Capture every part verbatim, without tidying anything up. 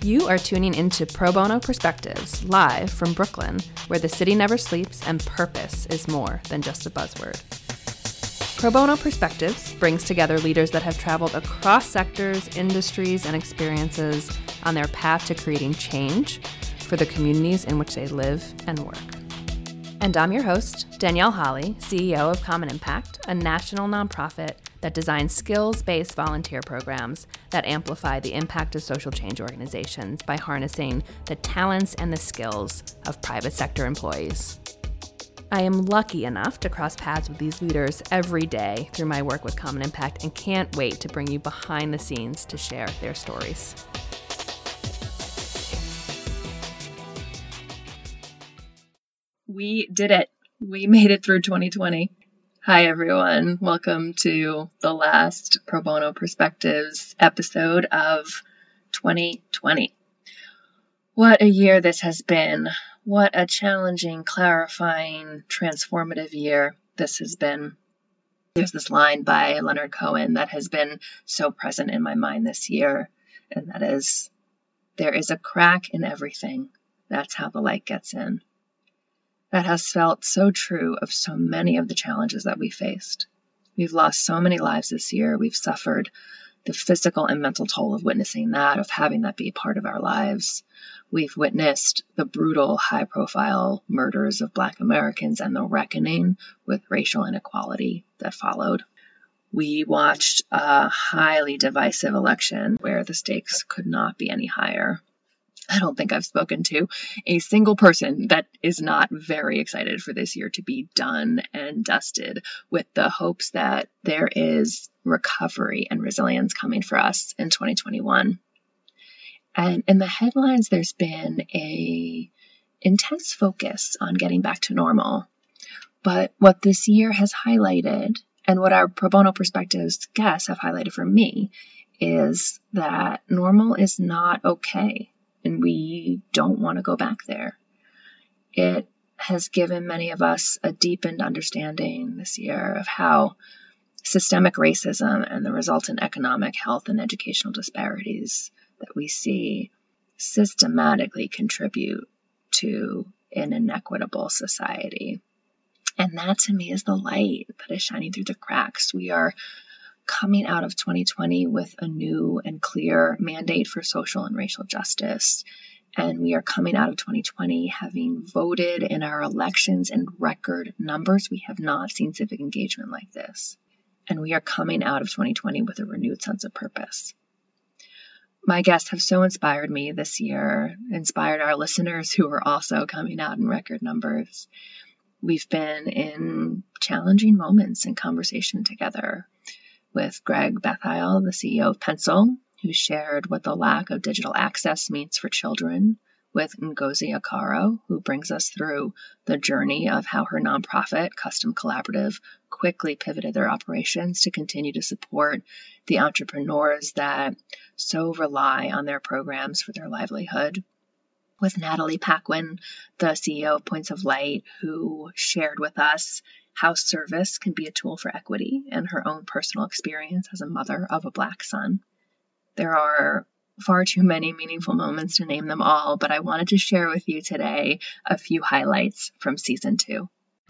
You are tuning into Pro Bono Perspectives, live from Brooklyn, where the city never sleeps and purpose is more than just a buzzword. Pro Bono Perspectives brings together leaders that have traveled across sectors, industries, and experiences on their path to creating change for the communities in which they live and work. And I'm your host, Danielle Holly, C E O of Common Impact, a national nonprofit that designs skills-based volunteer programs that amplify the impact of social change organizations by harnessing the talents and the skills of private sector employees. I am lucky enough to cross paths with these leaders every day through my work with Common Impact and can't wait to bring you behind the scenes to share their stories. We did it. We made it through twenty twenty. Hi, everyone. Welcome to the last Pro Bono Perspectives episode of twenty twenty. What a year this has been. What a challenging, clarifying, transformative year this has been. There's this line by Leonard Cohen that has been so present in my mind this year, and that is, there is a crack in everything. That's how the light gets in. That has felt so true of so many of the challenges that we faced. We've lost so many lives this year. We've suffered the physical and mental toll of witnessing that, of having that be a part of our lives. We've witnessed the brutal, high-profile murders of Black Americans and the reckoning with racial inequality that followed. We watched a highly divisive election where the stakes could not be any higher. I don't think I've spoken to a single person that is not very excited for this year to be done and dusted, with the hopes that there is recovery and resilience coming for us in twenty twenty-one. And in the headlines, there's been a intense focus on getting back to normal. But what this year has highlighted, and what our Pro Bono Perspectives guests have highlighted for me, is that normal is not okay. And we don't want to go back there. It has given many of us a deepened understanding this year of how systemic racism and the resultant economic, health, and educational disparities that we see systematically contribute to an inequitable society. And that, to me, is the light that is shining through the cracks. We are coming out of twenty twenty with a new and clear mandate for social and racial justice. And we are coming out of twenty twenty having voted in our elections in record numbers. We have not seen civic engagement like this. And we are coming out of twenty twenty with a renewed sense of purpose. My guests have so inspired me this year, inspired our listeners who are also coming out in record numbers. We've been in challenging moments in conversation together with Greg Bethile, the C E O of Pencil, who shared what the lack of digital access means for children, with Ngozi Akaro, who brings us through the journey of how her nonprofit, Custom Collaborative, quickly pivoted their operations to continue to support the entrepreneurs that so rely on their programs for their livelihood. With Natalie Paquin, the C E O of Points of Light, who shared with us how service can be a tool for equity and her own personal experience as a mother of a Black son. There are far too many meaningful moments to name them all, but I wanted to share with you today a few highlights from season two.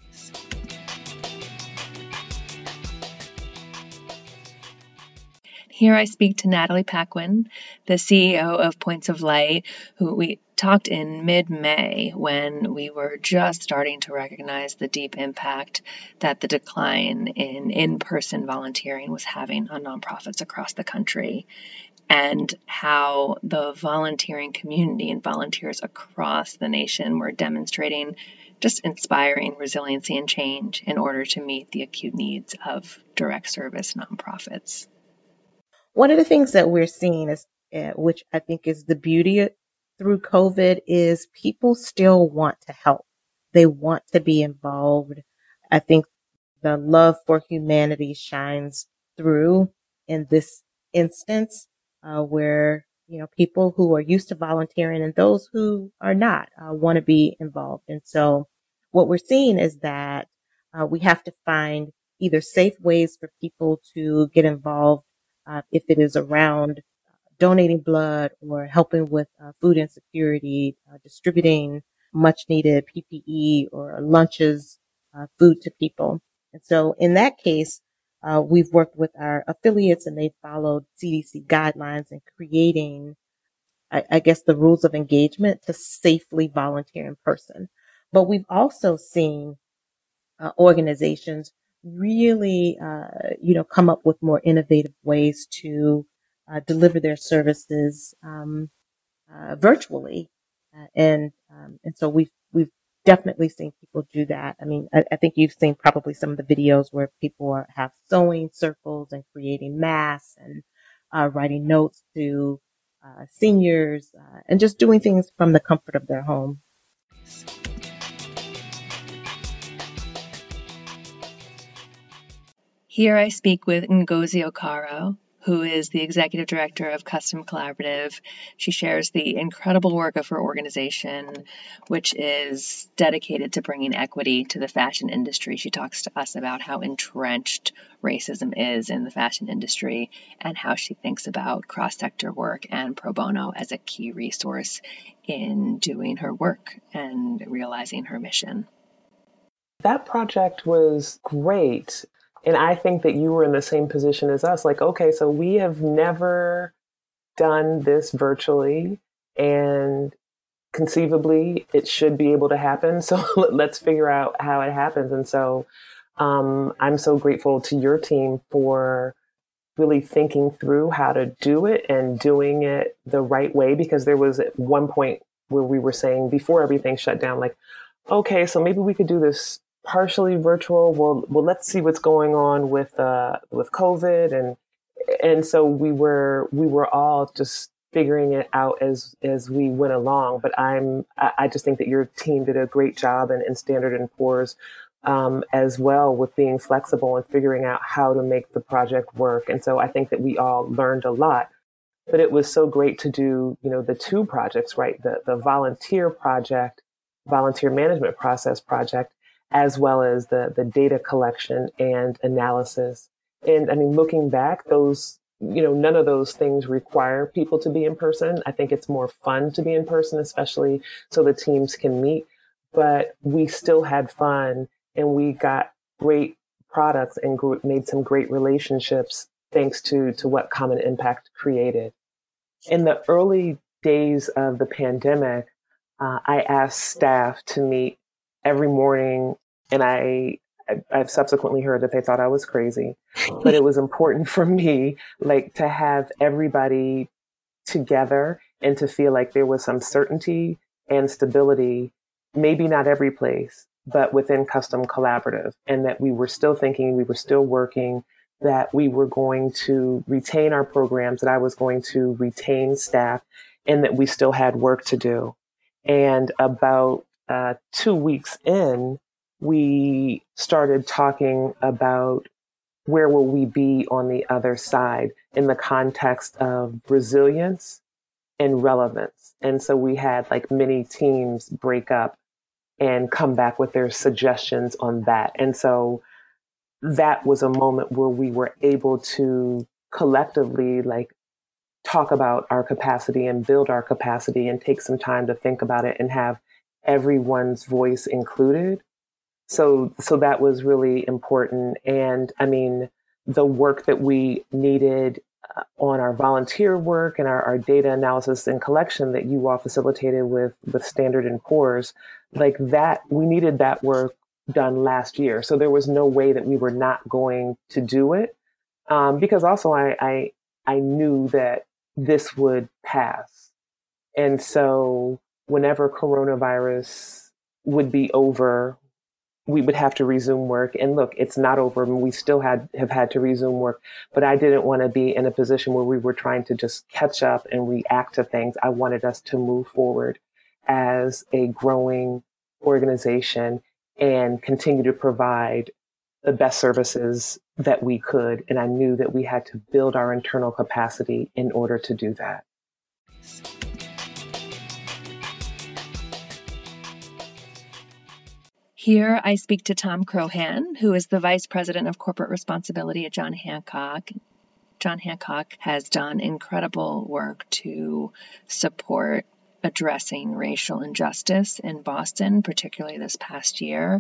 Here I speak to Natalie Paquin, the C E O of Points of Light, who we talked in mid-May when we were just starting to recognize the deep impact that the decline in in-person volunteering was having on nonprofits across the country, and how the volunteering community and volunteers across the nation were demonstrating just inspiring resiliency and change in order to meet the acute needs of direct service nonprofits. One of the things that we're seeing is, uh, which I think is the beauty of, through COVID, is people still want to help. They want to be involved. I think the love for humanity shines through in this instance, uh, where, you know, people who are used to volunteering and those who are not, uh, want to be involved. And so what we're seeing is that, uh, we have to find either safe ways for people to get involved, uh, if it is around donating blood or helping with uh, food insecurity, uh, distributing much needed P P E or lunches, uh, food to people. And so in that case, uh, we've worked with our affiliates and they followed C D C guidelines in creating, I, I guess, the rules of engagement to safely volunteer in person. But we've also seen uh, organizations really, uh, you know, come up with more innovative ways to uh, deliver their services um, uh, virtually, uh, and um, and so we've we've definitely seen people do that. I mean, I, I think you've seen probably some of the videos where people are, have sewing circles and creating masks and uh, writing notes to uh, seniors uh, and just doing things from the comfort of their home. Here I speak with Ngozi Okaro, who is the Executive Director of Custom Collaborative. She shares the incredible work of her organization, which is dedicated to bringing equity to the fashion industry. She talks to us about how entrenched racism is in the fashion industry and how she thinks about cross-sector work and pro bono as a key resource in doing her work and realizing her mission. That project was great. And I think that you were in the same position as us. Like, okay, so we have never done this virtually, and conceivably it should be able to happen. So let's figure out how it happens. And so um, I'm so grateful to your team for really thinking through how to do it and doing it the right way, because there was at one point where we were saying before everything shut down, like, okay, so maybe we could do this partially virtual. Well, well, let's see what's going on with uh, with COVID, and and so we were we were all just figuring it out as as we went along. But I'm I, I just think that your team did a great job, and, and Standard and Poor's um, as well, with being flexible and figuring out how to make the project work. And so I think that we all learned a lot. But it was so great to do, you know, the two projects, right? The the volunteer project, volunteer management process project, as well as the, the data collection and analysis. And I mean, looking back, those, you know, none of those things require people to be in person. I think it's more fun to be in person, especially so the teams can meet. But we still had fun, and we got great products and gr- made some great relationships thanks to, to what Common Impact created. In the early days of the pandemic, uh, I asked staff to meet every morning, and I, I've subsequently heard that they thought I was crazy, but it was important for me, like, to have everybody together and to feel like there was some certainty and stability, maybe not every place, but within Custom Collaborative, and that we were still thinking, we were still working, that we were going to retain our programs, that I was going to retain staff, and that we still had work to do. And about uh, two weeks in, we started talking about where will we be on the other side in the context of resilience and relevance. And so we had like many teams break up and come back with their suggestions on that. And so that was a moment where we were able to collectively like talk about our capacity and build our capacity and take some time to think about it and have everyone's voice included. So, so that was really important. And I mean, the work that we needed uh, on our volunteer work and our, our data analysis and collection that you all facilitated with, with Standard and Poor's, like that, we needed that work done last year. So there was no way that we were not going to do it. Um, because also I, I, I knew that this would pass. And so whenever coronavirus would be over, we would have to resume work. And look, it's not over. We still had have had to resume work, but I didn't want to be in a position where we were trying to just catch up and react to things. I wanted us to move forward as a growing organization and continue to provide the best services that we could. And I knew that we had to build our internal capacity in order to do that. Here I speak to Tom Crohan, who is the Vice President of Corporate Responsibility at John Hancock. John Hancock has done incredible work to support addressing racial injustice in Boston, particularly this past year.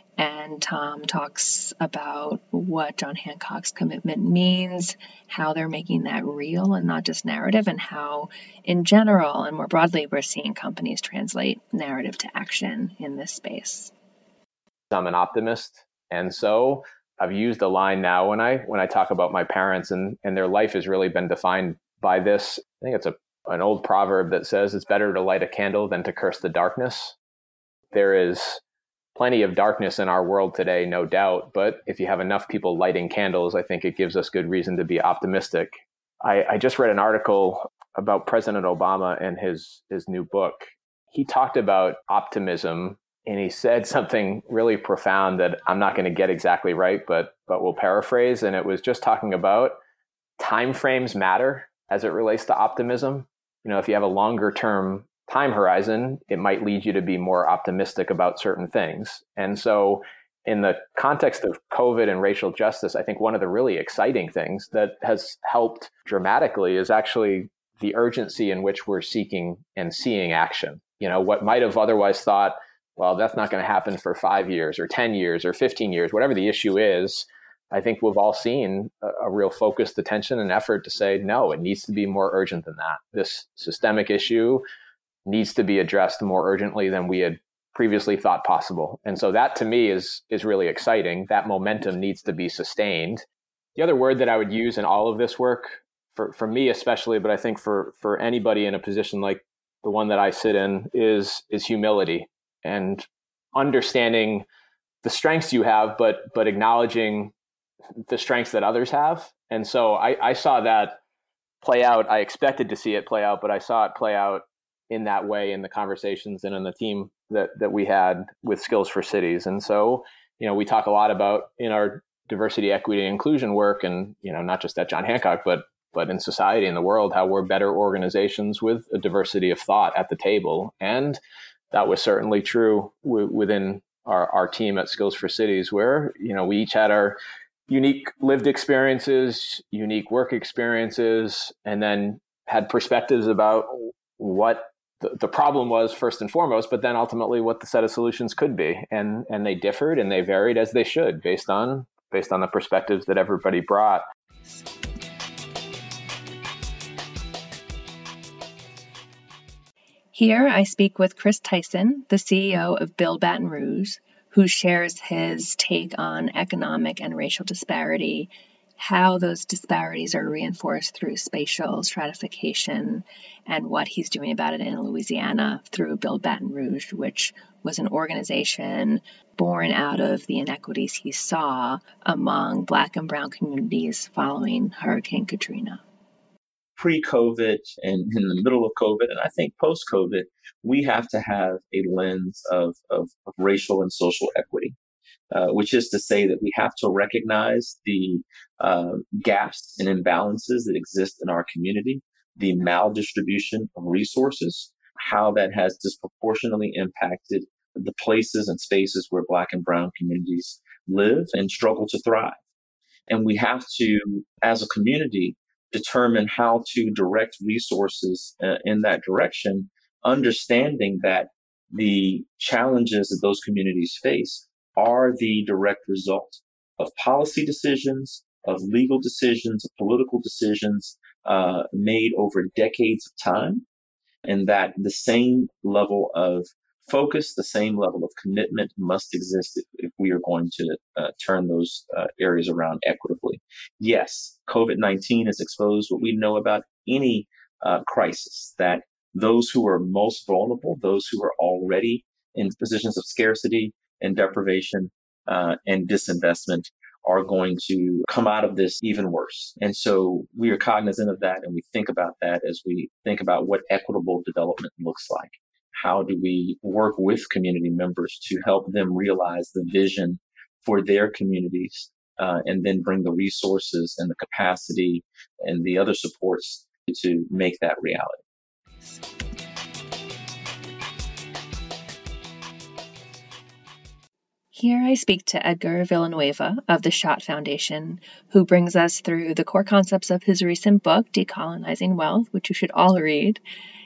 And Tom talks about what John Hancock's commitment means, how they're making that real and not just narrative, and how, in general and more broadly, we're seeing companies translate narrative to action in this space. I'm an optimist, and so I've used a line now when I when I talk about my parents, and, and their life has really been defined by this. I think it's a an old proverb that says it's better to light a candle than to curse the darkness. There is plenty of darkness in our world today, no doubt, but if you have enough people lighting candles, I think it gives us good reason to be optimistic. I, I just read an article about President Obama and his his new book. He talked about optimism, and he said something really profound that I'm not going to get exactly right, but but we'll paraphrase. And it was just talking about timeframes matter as it relates to optimism. You know, if you have a longer term time horizon, it might lead you to be more optimistic about certain things. And so in the context of COVID and racial justice, I think one of the really exciting things that has helped dramatically is actually the urgency in which we're seeking and seeing action. You know, what might have otherwise thought, well, that's not going to happen for five years or ten years or fifteen years, whatever the issue is. I think we've all seen a, a real focused attention and effort to say, no, it needs to be more urgent than that. This systemic issue needs to be addressed more urgently than we had previously thought possible. And so that to me is is really exciting. That momentum needs to be sustained. The other word that I would use in all of this work, for, for me especially, but I think for, for anybody in a position like the one that I sit in, is is humility and understanding the strengths you have, but but acknowledging the strengths that others have. And so I, I saw that play out. I expected to see it play out, but I saw it play out in that way in the conversations and in the team that, that we had with Skills for Cities. And so, you know, we talk a lot about in our diversity, equity, and inclusion work, and, you know, not just at John Hancock, but but in society, in the world, how we're better organizations with a diversity of thought at the table. And that was certainly true w- within our, our team at Skills for Cities, where, you know, we each had our unique lived experiences, unique work experiences, and then had perspectives about what the, the problem was first and foremost, but then ultimately what the set of solutions could be. And and they differed and they varied, as they should, based on based on the perspectives that everybody brought. Here I speak with Chris Tyson, the C E O of Build Baton Rouge, who shares his take on economic and racial disparity, how those disparities are reinforced through spatial stratification, and what he's doing about it in Louisiana through Build Baton Rouge, which was an organization born out of the inequities he saw among Black and Brown communities following Hurricane Katrina. Pre-COVID and in the middle of COVID, and I think post-COVID, we have to have a lens of, of, of racial and social equity, uh, which is to say that we have to recognize the uh, gaps and imbalances that exist in our community, the maldistribution of resources, how that has disproportionately impacted the places and spaces where Black and Brown communities live and struggle to thrive. And we have to, as a community, determine how to direct resources uh, in that direction, understanding that the challenges that those communities face are the direct result of policy decisions, of legal decisions, of political decisions uh, made over decades of time, and that the same level of focus, the same level of commitment must exist if, if we are going to uh, turn those uh, areas around equitably. Yes, COVID nineteen has exposed what we know about any uh, crisis, that those who are most vulnerable, those who are already in positions of scarcity and deprivation uh, and disinvestment, are going to come out of this even worse. And so we are cognizant of that, and we think about that as we think about what equitable development looks like. How do we work with community members to help them realize the vision for their communities, uh, and then bring the resources and the capacity and the other supports to make that reality? Here I speak to Edgar Villanueva of the Schott Foundation, who brings us through the core concepts of his recent book, Decolonizing Wealth, which you should all read,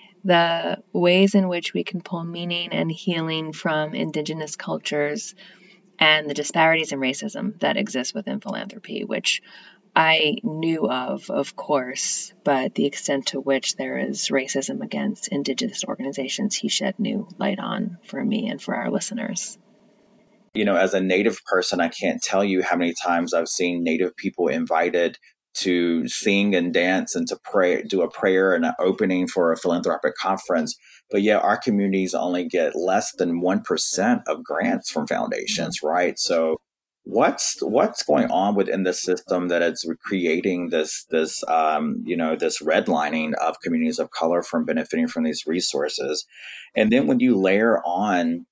the ways in which we can pull meaning and healing from Indigenous cultures, and the disparities in racism that exist within philanthropy, which I knew of, of course, but the extent to which there is racism against Indigenous organizations, he shed new light on for me and for our listeners. You know, as a Native person, I can't tell you how many times I've seen Native people invited to sing and dance and to pray, do a prayer and an opening for a philanthropic conference. But yet our communities only get less than one percent of grants from foundations, right? So what's what's going on within the system that it's creating this, this um, you know, this redlining of communities of color from benefiting from these resources? And then when you layer on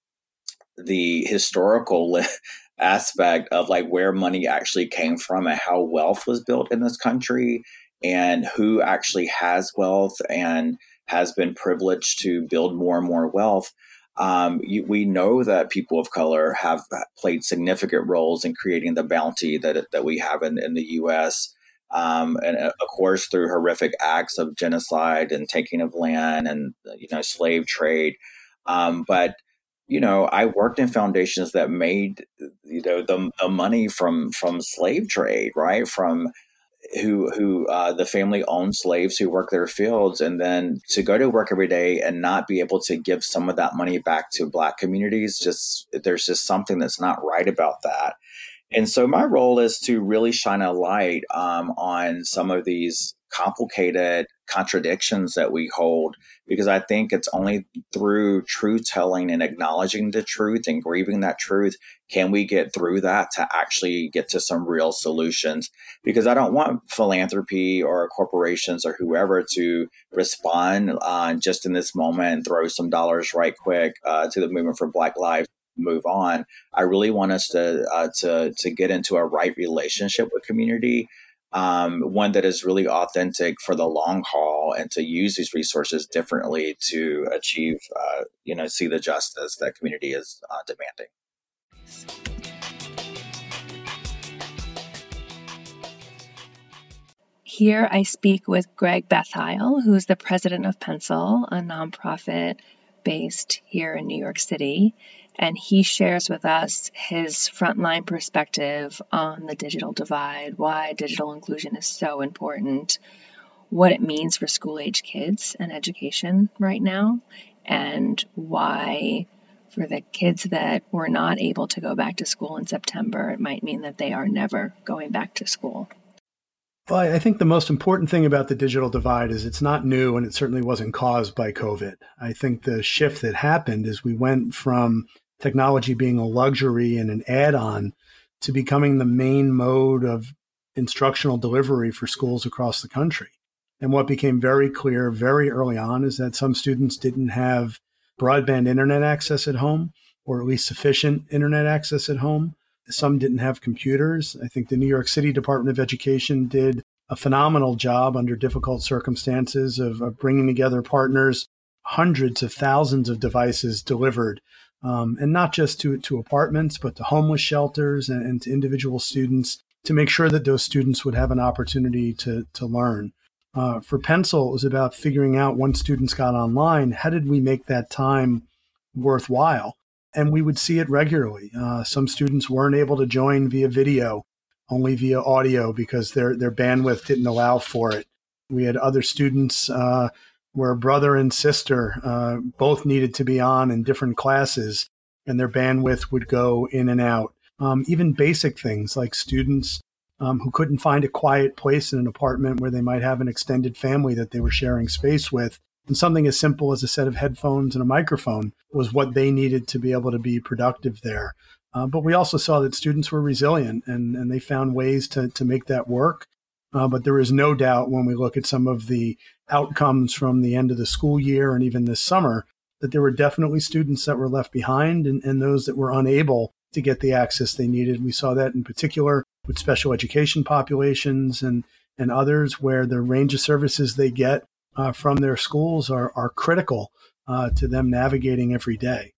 the historical aspect of like where money actually came from and how wealth was built in this country and who actually has wealth and has been privileged to build more and more wealth. Um, you, we know that people of color have played significant roles in creating the bounty that that we have in, in the U S, um, and of course through horrific acts of genocide and taking of land and you know slave trade. Um, but You know, I worked in foundations that made, you know, the, the money from from slave trade, right? From who who uh, the family owned slaves who work their fields, and then to go to work every day and not be able to give some of that money back to Black communities. Just there's just something that's not right about that. And so my role is to really shine a light um, on some of these complicated contradictions that we hold, because I think it's only through truth telling and acknowledging the truth and grieving that truth can we get through that to actually get to some real solutions. Because I don't want philanthropy or corporations or whoever to respond uh, just in this moment and throw some dollars right quick uh, to the movement for Black lives. Move on. I really want us to uh, to to get into a right relationship with community, um, one that is really authentic for the long haul, and to use these resources differently to achieve, uh, you know, see the justice that community is uh, demanding. Here I speak with Greg Bethile, who's the president of Pencil, a nonprofit based here in New York City. And he shares with us his frontline perspective on the digital divide, why digital inclusion is so important, what it means for school-age kids and education right now, and why for the kids that were not able to go back to school in September, it might mean that they are never going back to school. Well, I think the most important thing about the digital divide is it's not new, and it certainly wasn't caused by COVID. I think the shift that happened is we went from technology being a luxury and an add-on to becoming the main mode of instructional delivery for schools across the country. And what became very clear very early on is that some students didn't have broadband internet access at home, or at least sufficient internet access at home. Some didn't have computers. I think the New York City Department of Education did a phenomenal job under difficult circumstances of, of bringing together partners, hundreds of thousands of devices delivered, um, and not just to, to apartments, but to homeless shelters and, and to individual students, to make sure that those students would have an opportunity to, to learn. Uh, for Pencil, it was about figuring out, once students got online, how did we make that time worthwhile? And we would see it regularly. Uh, some students weren't able to join via video, only via audio, because their, their bandwidth didn't allow for it. We had other students uh, where brother and sister uh, both needed to be on in different classes, and their bandwidth would go in and out. Um, even basic things like students um, who couldn't find a quiet place in an apartment where they might have an extended family that they were sharing space with. And something as simple as a set of headphones and a microphone was what they needed to be able to be productive there. Uh, but we also saw that students were resilient, and, and they found ways to, to make that work. Uh, but there is no doubt when we look at some of the outcomes from the end of the school year and even this summer, that there were definitely students that were left behind and, and those that were unable to get the access they needed. We saw that in particular with special education populations and, and others, where the range of services they get Uh, from their schools are, are critical uh, to them navigating every day.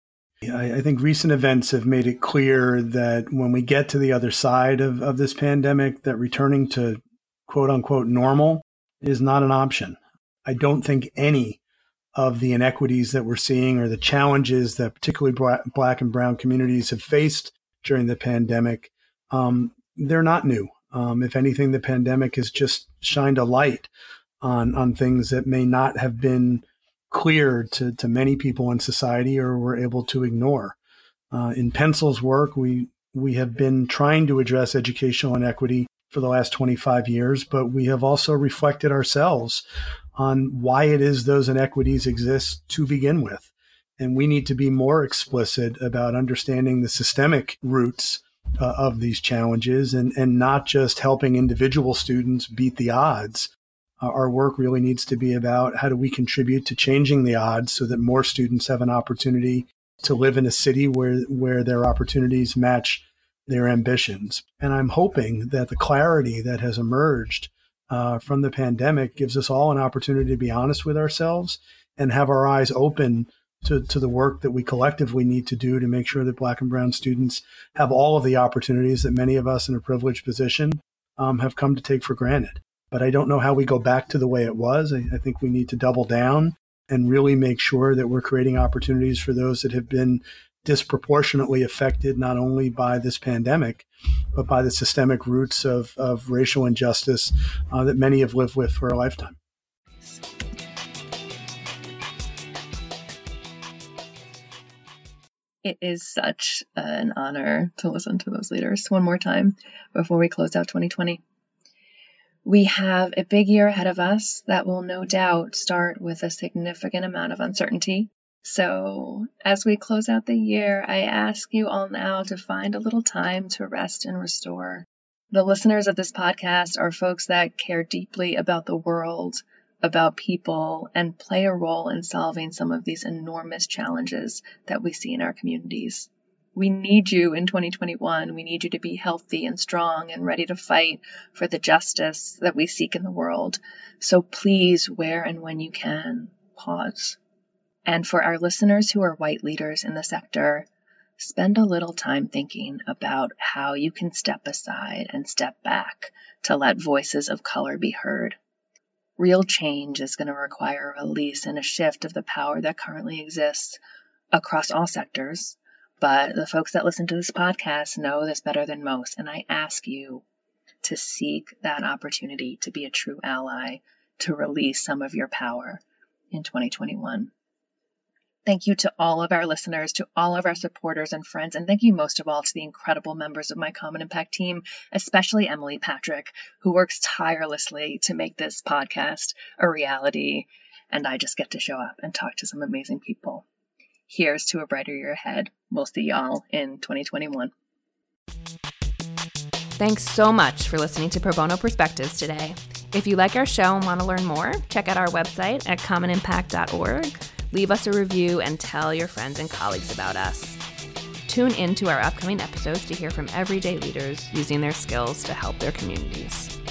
I, I think recent events have made it clear that when we get to the other side of, of this pandemic, that returning to quote unquote normal is not an option. I don't think any of the inequities that we're seeing or the challenges that particularly Black and brown communities have faced during the pandemic, um, they're not new. Um, if anything, the pandemic has just shined a light on, on things that may not have been clear to, to many people in society or were able to ignore. Uh, in Pencil's work, we we have been trying to address educational inequity for the last twenty-five years, but we have also reflected ourselves on why it is those inequities exist to begin with. And we need to be more explicit about understanding the systemic roots uh, of these challenges and, and not just helping individual students beat the odds. Uh, our work really needs to be about how do we contribute to changing the odds so that more students have an opportunity to live in a city where, where their opportunities match their ambitions. And I'm hoping that the clarity that has emerged uh, from the pandemic gives us all an opportunity to be honest with ourselves and have our eyes open to, to the work that we collectively need to do to make sure that Black and brown students have all of the opportunities that many of us in a privileged position um, have come to take for granted. But I don't know how we go back to the way it was. I, I think we need to double down and really make sure that we're creating opportunities for those that have been disproportionately affected not only by this pandemic, but by the systemic roots of, of racial injustice uh, that many have lived with for a lifetime. It is such an honor to listen to those leaders one more time before we close out twenty twenty. We have a big year ahead of us that will no doubt start with a significant amount of uncertainty. So as we close out the year, I ask you all now to find a little time to rest and restore. The listeners of this podcast are folks that care deeply about the world, about people, and play a role in solving some of these enormous challenges that we see in our communities. We need you in twenty twenty-one. We need you to be healthy and strong and ready to fight for the justice that we seek in the world. So please, where and when you can, pause. And for our listeners who are white leaders in the sector, spend a little time thinking about how you can step aside and step back to let voices of color be heard. Real change is going to require a release and a shift of the power that currently exists across all sectors. But the folks that listen to this podcast know this better than most, and I ask you to seek that opportunity to be a true ally, to release some of your power in twenty twenty-one. Thank you to all of our listeners, to all of our supporters and friends, and thank you most of all to the incredible members of my Common Impact team, especially Emily Patrick, who works tirelessly to make this podcast a reality, and I just get to show up and talk to some amazing people. Here's to a brighter year ahead. We'll see y'all in twenty twenty-one. Thanks so much for listening to Pro Bono Perspectives today. If you like our show and want to learn more, check out our website at common impact dot org. Leave us a review and tell your friends and colleagues about us. Tune in to our upcoming episodes to hear from everyday leaders using their skills to help their communities.